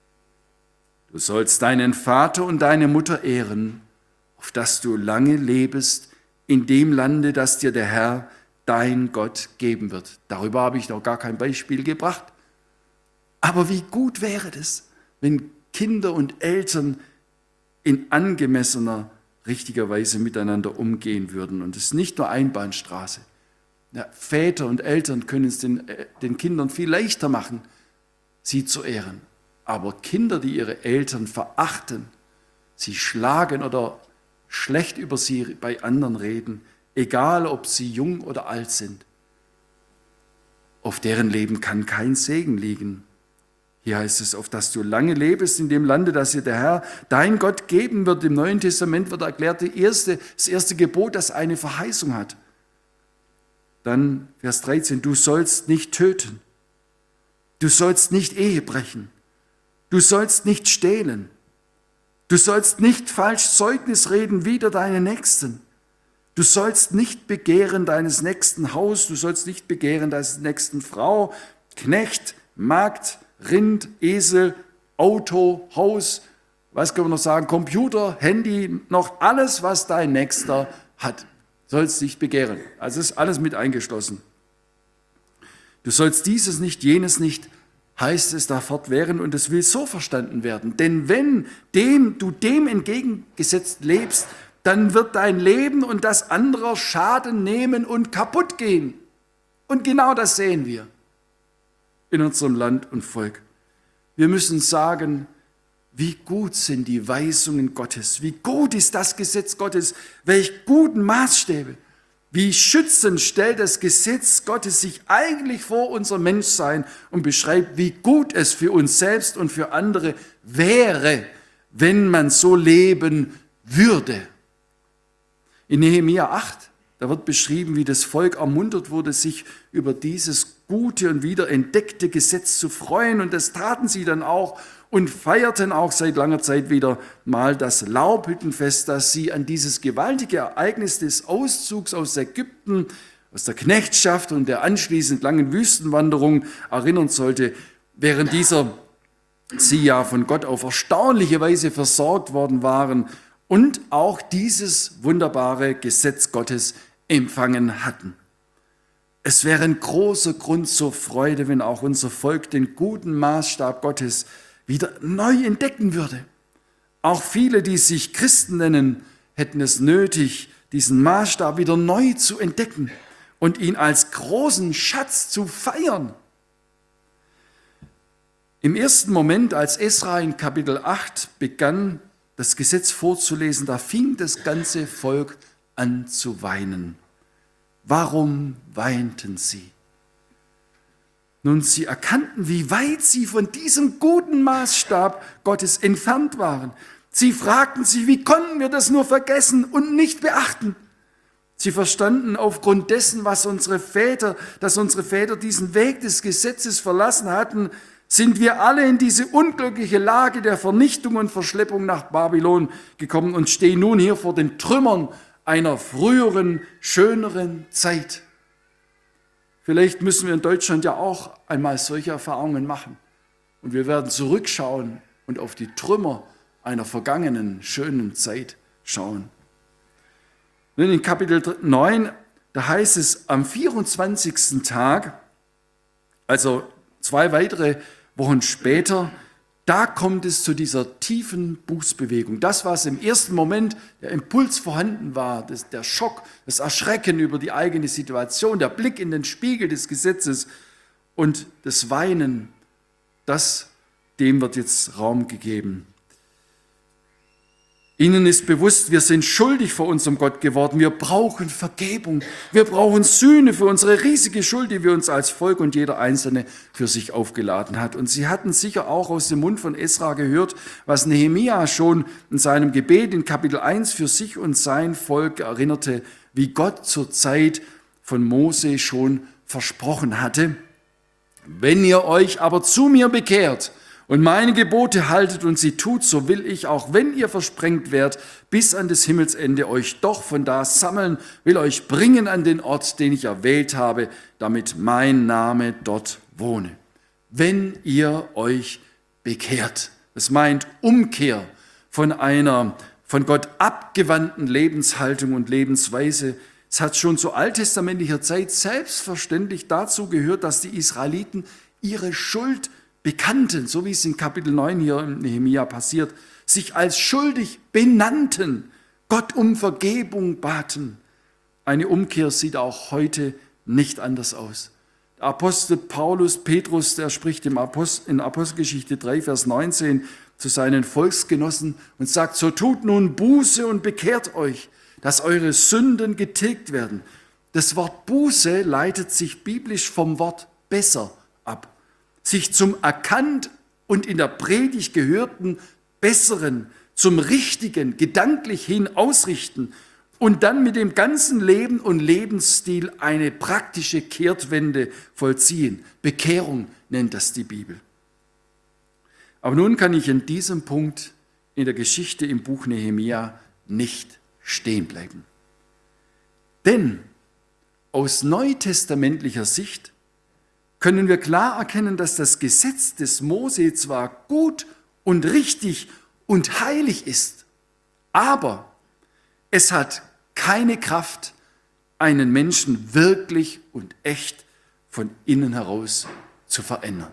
Du sollst deinen Vater und deine Mutter ehren, auf dass du lange lebest in dem Lande, das dir der Herr, dein Gott, geben wird. Darüber habe ich noch gar kein Beispiel gebracht. Aber wie gut wäre das, wenn Kinder und Eltern in angemessener, richtiger Weise miteinander umgehen würden. Und es ist nicht nur Einbahnstraße. Ja, Väter und Eltern können es den Kindern viel leichter machen, sie zu ehren. Aber Kinder, die ihre Eltern verachten, sie schlagen oder schlecht über sie bei anderen reden, egal ob sie jung oder alt sind, auf deren Leben kann kein Segen liegen. Hier heißt es: auf dass du lange lebst in dem Lande, das dir der Herr, dein Gott, geben wird. Im Neuen Testament wird erklärt, das erste Gebot, das eine Verheißung hat. Dann Vers 13, du sollst nicht töten. Du sollst nicht Ehe brechen. Du sollst nicht stehlen. Du sollst nicht falsch Zeugnis reden wider deinen Nächsten. Du sollst nicht begehren deines nächsten Haus. Du sollst nicht begehren deines nächsten Frau, Knecht, Magd, Rind, Esel, Auto, Haus, was können wir noch sagen, Computer, Handy, noch alles, was dein Nächster hat. Sollst nicht begehren. Also ist alles mit eingeschlossen. Du sollst dieses nicht, jenes nicht, heißt es da fortwährend, und es will so verstanden werden. Denn wenn du dem entgegengesetzt lebst, dann wird dein Leben und das anderer Schaden nehmen und kaputt gehen. Und genau das sehen wir in unserem Land und Volk. Wir müssen sagen, wie gut sind die Weisungen Gottes, wie gut ist das Gesetz Gottes, welch guten Maßstäbe, wie schützend stellt das Gesetz Gottes sich eigentlich vor unser Menschsein und beschreibt, wie gut es für uns selbst und für andere wäre, wenn man so leben würde. In Nehemia 8, da wird beschrieben, wie das Volk ermuntert wurde, sich über dieses gute und wiederentdeckte Gesetz zu freuen. Und das taten sie dann auch und feierten auch seit langer Zeit wieder mal das Laubhüttenfest, das sie an dieses gewaltige Ereignis des Auszugs aus Ägypten, aus der Knechtschaft und der anschließend langen Wüstenwanderung erinnern sollte. Während dieser sie ja von Gott auf erstaunliche Weise versorgt worden waren und auch dieses wunderbare Gesetz Gottes empfangen hatten. Es wäre ein großer Grund zur Freude, wenn auch unser Volk den guten Maßstab Gottes wieder neu entdecken würde. Auch viele, die sich Christen nennen, hätten es nötig, diesen Maßstab wieder neu zu entdecken und ihn als großen Schatz zu feiern. Im ersten Moment, als Esra in Kapitel 8 begann, das Gesetz vorzulesen, da fing das ganze Volk an zu weinen. Warum weinten sie? Nun, sie erkannten, wie weit sie von diesem guten Maßstab Gottes entfernt waren. Sie fragten sich, wie konnten wir das nur vergessen und nicht beachten? Sie verstanden aufgrund dessen, dass unsere Väter diesen Weg des Gesetzes verlassen hatten, sind wir alle in diese unglückliche Lage der Vernichtung und Verschleppung nach Babylon gekommen und stehen nun hier vor den Trümmern einer früheren, schöneren Zeit. Vielleicht müssen wir in Deutschland ja auch einmal solche Erfahrungen machen. Und wir werden zurückschauen und auf die Trümmer einer vergangenen, schönen Zeit schauen. Nun in Kapitel 9, da heißt es, am 24. Tag, also 2 weitere Wochen später, da kommt es zu dieser tiefen Bußbewegung. Das, was im ersten Moment der Impuls vorhanden war, der Schock, das Erschrecken über die eigene Situation, der Blick in den Spiegel des Gesetzes und das Weinen, dem wird jetzt Raum gegeben. Ihnen ist bewusst, wir sind schuldig vor unserem Gott geworden. Wir brauchen Vergebung. Wir brauchen Sühne für unsere riesige Schuld, die wir uns als Volk und jeder Einzelne für sich aufgeladen hat. Und sie hatten sicher auch aus dem Mund von Esra gehört, was Nehemia schon in seinem Gebet in Kapitel 1 für sich und sein Volk erinnerte, wie Gott zur Zeit von Mose schon versprochen hatte. Wenn ihr euch aber zu mir bekehrt und meine Gebote haltet und sie tut, so will ich, auch wenn ihr versprengt werdet, bis an des Himmelsende euch doch von da sammeln, will euch bringen an den Ort, den ich erwählt habe, damit mein Name dort wohne. Wenn ihr euch bekehrt, das meint Umkehr von einer von Gott abgewandten Lebenshaltung und Lebensweise. Es hat schon zu alttestamentlicher Zeit selbstverständlich dazu gehört, dass die Israeliten ihre Schuld bekannten, so wie es in Kapitel 9 hier in Nehemia passiert, sich als schuldig benannten, Gott um Vergebung baten. Eine Umkehr sieht auch heute nicht anders aus. Der Apostel Petrus, der spricht in Apostelgeschichte 3, Vers 19 zu seinen Volksgenossen und sagt, so tut nun Buße und bekehrt euch, dass eure Sünden getilgt werden. Das Wort Buße leitet sich biblisch vom Wort besser ab. Sich zum erkannt und in der Predigt gehörten Besseren, zum Richtigen, gedanklich hin ausrichten und dann mit dem ganzen Leben und Lebensstil eine praktische Kehrtwende vollziehen. Bekehrung nennt das die Bibel. Aber nun kann ich in diesem Punkt in der Geschichte im Buch Nehemia nicht stehen bleiben. Denn aus neutestamentlicher Sicht können wir klar erkennen, dass das Gesetz des Mose zwar gut und richtig und heilig ist, aber es hat keine Kraft, einen Menschen wirklich und echt von innen heraus zu verändern.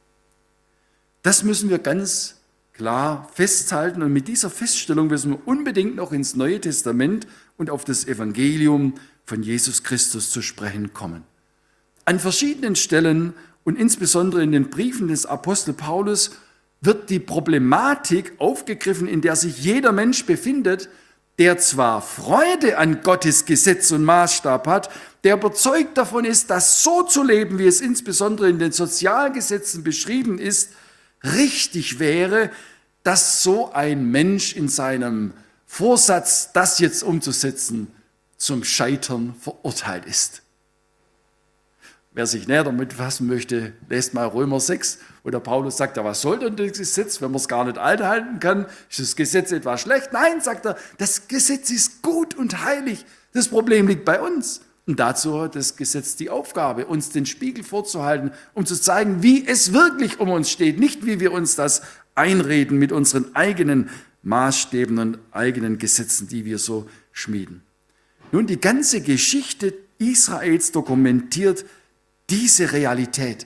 Das müssen wir ganz klar festhalten und mit dieser Feststellung müssen wir unbedingt noch ins Neue Testament und auf das Evangelium von Jesus Christus zu sprechen kommen. An verschiedenen Stellen und insbesondere in den Briefen des Apostel Paulus wird die Problematik aufgegriffen, in der sich jeder Mensch befindet, der zwar Freude an Gottes Gesetz und Maßstab hat, der überzeugt davon ist, dass so zu leben, wie es insbesondere in den Sozialgesetzen beschrieben ist, richtig wäre, dass so ein Mensch in seinem Vorsatz, das jetzt umzusetzen, zum Scheitern verurteilt ist. Wer sich näher damit befassen möchte, lest mal Römer 6, wo der Paulus sagt, ja, was soll denn das Gesetz, wenn man es gar nicht einhalten kann? Ist das Gesetz etwa schlecht? Nein, sagt er, das Gesetz ist gut und heilig. Das Problem liegt bei uns. Und dazu hat das Gesetz die Aufgabe, uns den Spiegel vorzuhalten, um zu zeigen, wie es wirklich um uns steht, nicht wie wir uns das einreden mit unseren eigenen Maßstäben und eigenen Gesetzen, die wir so schmieden. Nun, die ganze Geschichte Israels dokumentiert diese Realität.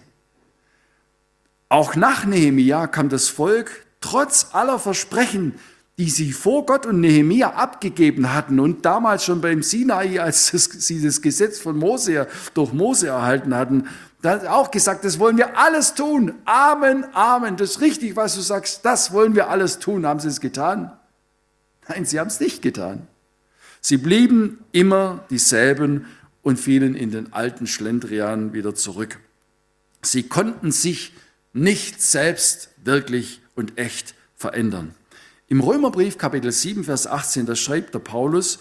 Auch nach Nehemia kam das Volk trotz aller Versprechen, die sie vor Gott und Nehemia abgegeben hatten und damals schon beim Sinai, als sie das Gesetz von Mose durch Mose erhalten hatten, da hat auch gesagt, das wollen wir alles tun. Amen, Amen. Das ist richtig, was du sagst. Das wollen wir alles tun. Haben sie es getan? Nein, sie haben es nicht getan. Sie blieben immer dieselben und fielen in den alten Schlendrian wieder zurück. Sie konnten sich nicht selbst wirklich und echt verändern. Im Römerbrief Kapitel 7, Vers 18, da schreibt der Paulus,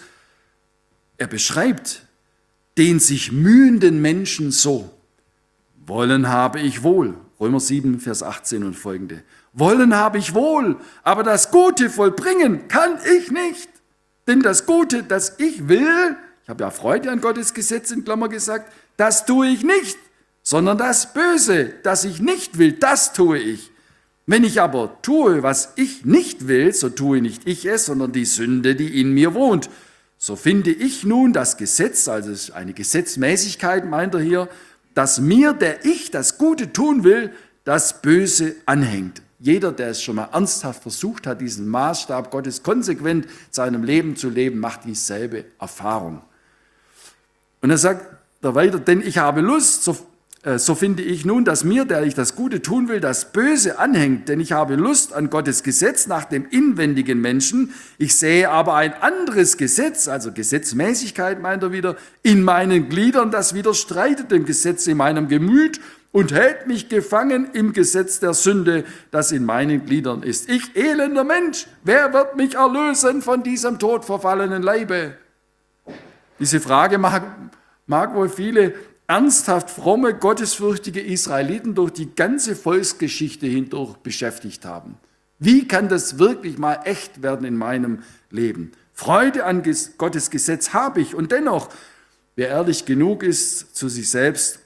er beschreibt den sich mühenden Menschen so: Wollen habe ich wohl. Römer 7, Vers 18 und folgende. Wollen habe ich wohl, aber das Gute vollbringen kann ich nicht. Denn das Gute, das ich will, ich habe ja Freude an Gottes Gesetz in Klammer gesagt, das tue ich nicht, sondern das Böse, das ich nicht will, das tue ich. Wenn ich aber tue, was ich nicht will, so tue nicht ich es, sondern die Sünde, die in mir wohnt. So finde ich nun das Gesetz, also eine Gesetzmäßigkeit meint er hier, dass mir, der ich das Gute tun will, das Böse anhängt. Jeder, der es schon mal ernsthaft versucht hat, diesen Maßstab Gottes konsequent seinem Leben zu leben, macht dieselbe Erfahrung. Und er sagt da weiter, denn ich habe Lust, so finde ich nun, dass mir, der ich das Gute tun will, das Böse anhängt. Denn ich habe Lust an Gottes Gesetz nach dem inwendigen Menschen. Ich sehe aber ein anderes Gesetz, also Gesetzmäßigkeit meint er wieder, in meinen Gliedern, das widerstreitet dem Gesetz in meinem Gemüt und hält mich gefangen im Gesetz der Sünde, das in meinen Gliedern ist. Ich elender Mensch, wer wird mich erlösen von diesem todverfallenen Leibe? Diese Frage mag wohl viele ernsthaft fromme, gottesfürchtige Israeliten durch die ganze Volksgeschichte hindurch beschäftigt haben. Wie kann das wirklich mal echt werden in meinem Leben? Freude an Gottes Gesetz habe ich und dennoch, wer ehrlich genug ist zu sich selbst,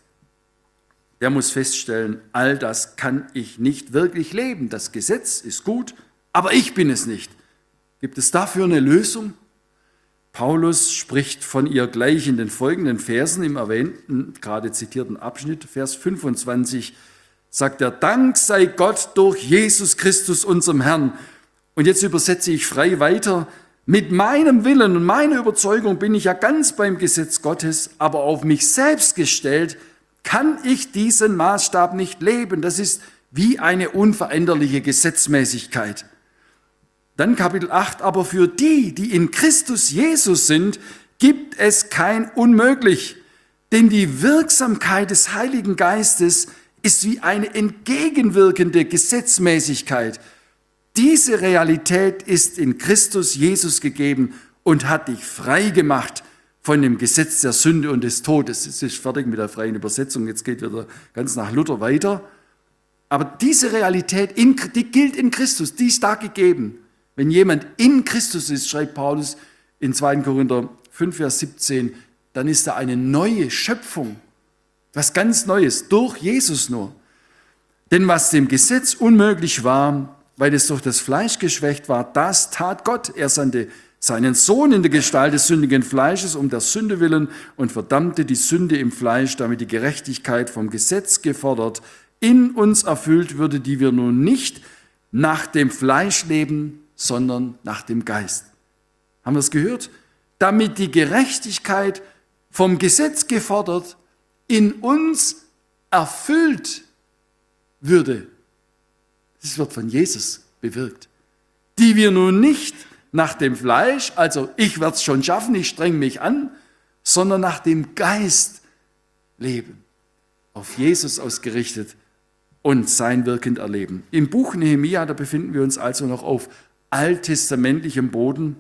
der muss feststellen, all das kann ich nicht wirklich leben. Das Gesetz ist gut, aber ich bin es nicht. Gibt es dafür eine Lösung? Paulus spricht von ihr gleich in den folgenden Versen im erwähnten, gerade zitierten Abschnitt, Vers 25, sagt er, Dank sei Gott durch Jesus Christus, unserem Herrn. Und jetzt übersetze ich frei weiter, mit meinem Willen und meiner Überzeugung bin ich ja ganz beim Gesetz Gottes, aber auf mich selbst gestellt, kann ich diesen Maßstab nicht leben. Das ist wie eine unveränderliche Gesetzmäßigkeit. Dann Kapitel 8, aber für die, die in Christus Jesus sind, gibt es kein Unmöglich. Denn die Wirksamkeit des Heiligen Geistes ist wie eine entgegenwirkende Gesetzmäßigkeit. Diese Realität ist in Christus Jesus gegeben und hat dich frei gemacht von dem Gesetz der Sünde und des Todes. Jetzt ist fertig mit der freien Übersetzung, jetzt geht wieder ganz nach Luther weiter. Aber diese Realität, die gilt in Christus, die ist da gegeben. Wenn jemand in Christus ist, schreibt Paulus in 2. Korinther 5, Vers 17, dann ist da eine neue Schöpfung, was ganz Neues, durch Jesus nur. Denn was dem Gesetz unmöglich war, weil es durch das Fleisch geschwächt war, das tat Gott. Er sandte seinen Sohn in der Gestalt des sündigen Fleisches um der Sünde willen und verdammte die Sünde im Fleisch, damit die Gerechtigkeit vom Gesetz gefordert in uns erfüllt würde, die wir nun nicht nach dem Fleisch leben, sondern nach dem Geist. Haben wir es gehört? Damit die Gerechtigkeit vom Gesetz gefordert in uns erfüllt würde. Das wird von Jesus bewirkt. Die wir nun nicht nach dem Fleisch, also ich werde es schon schaffen, ich streng mich an, sondern nach dem Geist leben. Auf Jesus ausgerichtet und sein Wirkend erleben. Im Buch Nehemia, da befinden wir uns also noch auf alttestamentlichem Boden.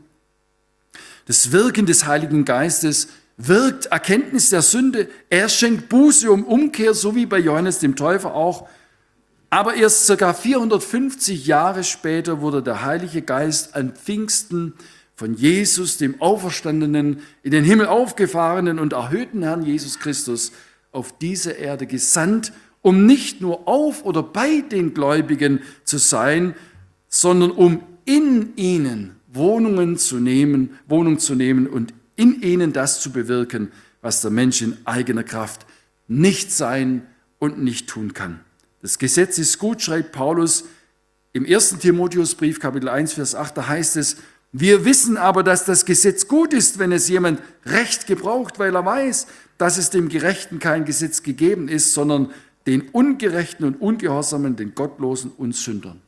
Das Wirken des Heiligen Geistes wirkt Erkenntnis der Sünde. Er schenkt Buße um Umkehr, so wie bei Johannes dem Täufer auch. Aber erst ca. 450 Jahre später wurde der Heilige Geist an Pfingsten von Jesus, dem auferstandenen, in den Himmel aufgefahrenen und erhöhten Herrn Jesus Christus, auf diese Erde gesandt, um nicht nur auf oder bei den Gläubigen zu sein, sondern um in ihnen Wohnung zu nehmen und in ihnen das zu bewirken, was der Mensch in eigener Kraft nicht sein und nicht tun kann. Das Gesetz ist gut, schreibt Paulus im 1. Timotheusbrief, Kapitel 1, Vers 8, da heißt es, wir wissen aber, dass das Gesetz gut ist, wenn es jemand recht gebraucht, weil er weiß, dass es dem Gerechten kein Gesetz gegeben ist, sondern den Ungerechten und Ungehorsamen, den Gottlosen und Sündern.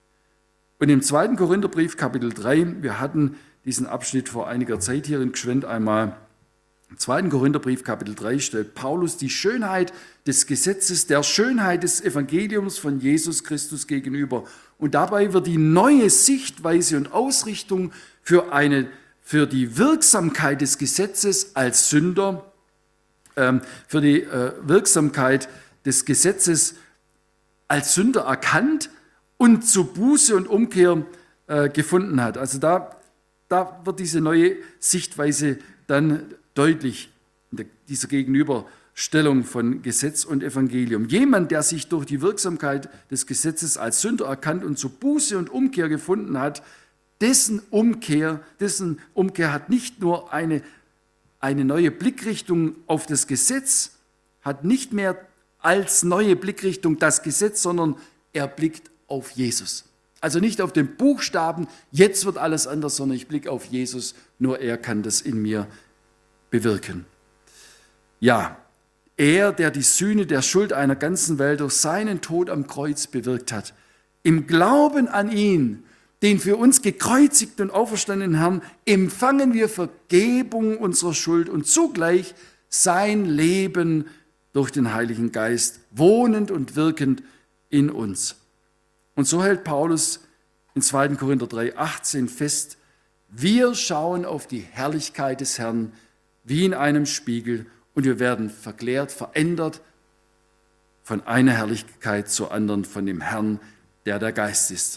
Und im 2. Korintherbrief, Kapitel 3, wir hatten diesen Abschnitt vor einiger Zeit hier in Gschwend einmal, im 2. Korintherbrief, Kapitel 3, stellt Paulus die Schönheit des Gesetzes, der Schönheit des Evangeliums von Jesus Christus gegenüber. Und dabei wird die neue Sichtweise und Ausrichtung für die Wirksamkeit des Gesetzes als Sünder, für die Wirksamkeit des Gesetzes als Sünder erkannt und zu Buße und Umkehr gefunden hat. Also da wird diese neue Sichtweise dann deutlich, in dieser Gegenüberstellung von Gesetz und Evangelium. Jemand, der sich durch die Wirksamkeit des Gesetzes als Sünder erkannt und zu Buße und Umkehr gefunden hat, dessen Umkehr hat nicht nur eine neue Blickrichtung auf das Gesetz, hat nicht mehr als neue Blickrichtung das Gesetz, sondern er blickt auf Jesus. Also nicht auf den Buchstaben, jetzt wird alles anders, sondern ich blicke auf Jesus, nur er kann das in mir bewirken. Ja, er, der die Sühne der Schuld einer ganzen Welt durch seinen Tod am Kreuz bewirkt hat, im Glauben an ihn, den für uns gekreuzigten und auferstandenen Herrn, empfangen wir Vergebung unserer Schuld und zugleich sein Leben durch den Heiligen Geist, wohnend und wirkend in uns. Und so hält Paulus in 2. Korinther 3, 18 fest, wir schauen auf die Herrlichkeit des Herrn wie in einem Spiegel und wir werden verklärt, verändert von einer Herrlichkeit zur anderen, von dem Herrn, der Geist ist.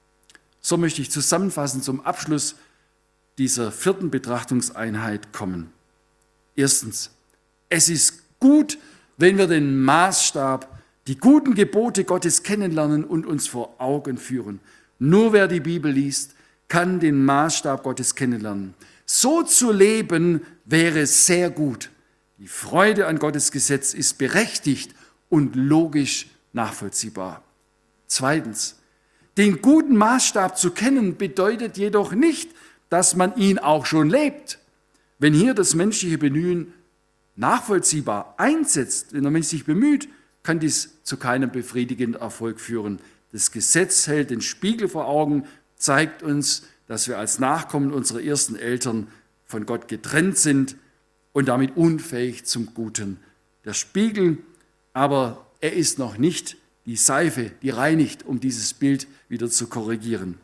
So möchte ich zusammenfassend zum Abschluss dieser 4. Betrachtungseinheit kommen. Erstens, es ist gut, wenn wir den Maßstab, die guten Gebote Gottes kennenlernen und uns vor Augen führen. Nur wer die Bibel liest, kann den Maßstab Gottes kennenlernen. So zu leben wäre sehr gut. Die Freude an Gottes Gesetz ist berechtigt und logisch nachvollziehbar. Zweitens, den guten Maßstab zu kennen bedeutet jedoch nicht, dass man ihn auch schon lebt. Wenn hier das menschliche Bemühen nachvollziehbar einsetzt, wenn der Mensch sich bemüht, kann dies zu keinem befriedigenden Erfolg führen. Das Gesetz hält den Spiegel vor Augen, zeigt uns, dass wir als Nachkommen unserer ersten Eltern von Gott getrennt sind und damit unfähig zum Guten. Der Spiegel, aber er ist noch nicht die Seife, die reinigt, um dieses Bild wieder zu korrigieren.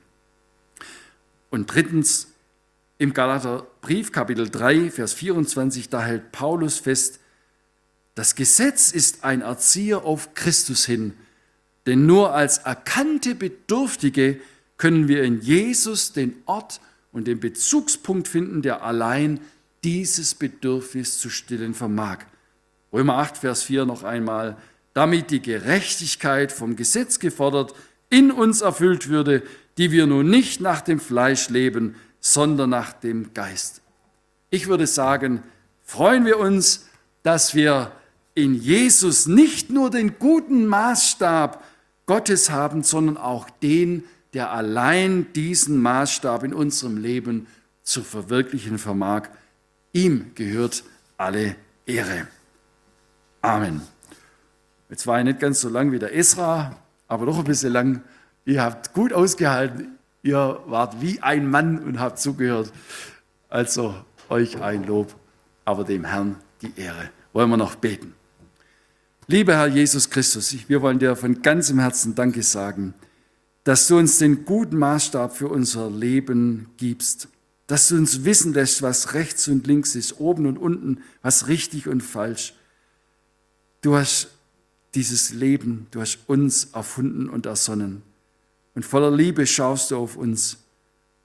Und drittens, im Galaterbrief, Kapitel 3, Vers 24, da hält Paulus fest, das Gesetz ist ein Erzieher auf Christus hin, denn nur als erkannte Bedürftige können wir in Jesus den Ort und den Bezugspunkt finden, der allein dieses Bedürfnis zu stillen vermag. Römer 8, Vers 4 noch einmal, damit die Gerechtigkeit vom Gesetz gefordert in uns erfüllt würde, die wir nun nicht nach dem Fleisch leben, sondern nach dem Geist. Ich würde sagen, freuen wir uns, dass wir in Jesus nicht nur den guten Maßstab Gottes haben, sondern auch den, der allein diesen Maßstab in unserem Leben zu verwirklichen vermag. Ihm gehört alle Ehre. Amen. Jetzt war ich nicht ganz so lang wie der Esra, aber doch ein bisschen lang. Ihr habt gut ausgehalten. Ihr wart wie ein Mann und habt zugehört. Also euch ein Lob, aber dem Herrn die Ehre. Wollen wir noch beten. Lieber Herr Jesus Christus, wir wollen dir von ganzem Herzen Danke sagen, dass du uns den guten Maßstab für unser Leben gibst, dass du uns wissen lässt, was rechts und links ist, oben und unten, was richtig und falsch. Du hast dieses Leben, du hast uns erfunden und ersonnen. Und voller Liebe schaust du auf uns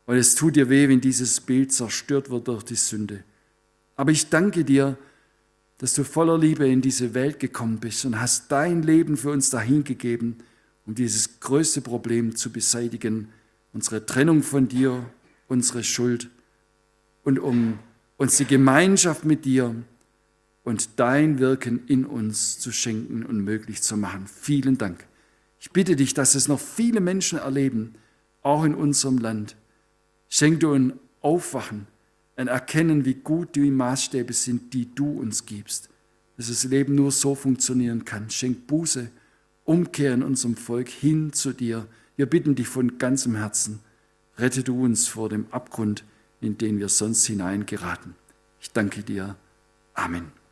Und es tut dir weh, wenn dieses Bild zerstört wird durch die Sünde. Aber ich danke dir, dass du voller Liebe in diese Welt gekommen bist und hast dein Leben für uns dahingegeben, um dieses größte Problem zu beseitigen, unsere Trennung von dir, unsere Schuld und um uns die Gemeinschaft mit dir und dein Wirken in uns zu schenken und möglich zu machen. Vielen Dank. Ich bitte dich, dass es noch viele Menschen erleben, auch in unserem Land. Schenk du ein Aufwachen, ein Erkennen, wie gut die Maßstäbe sind, die du uns gibst. Dass das Leben nur so funktionieren kann. Schenk Buße, Umkehr in unserem Volk hin zu dir. Wir bitten dich von ganzem Herzen. Rette du uns vor dem Abgrund, in den wir sonst hineingeraten. Ich danke dir. Amen.